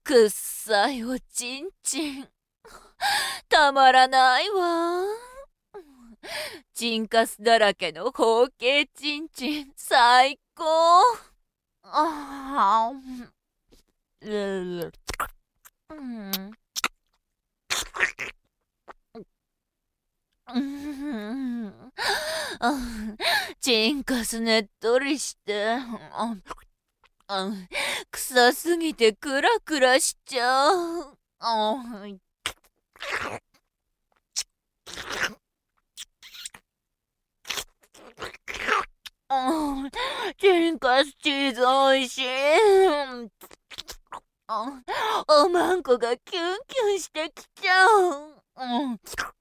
くっさいおちんちん。たまらないわ。チンカスだらけの包茎ちんちん、最高。あーうんうんチンカスねっとりして、臭すぎてクラクラしちゃう。チンカスチーズおいしい。おまんこがキュンキュンしてきちゃう。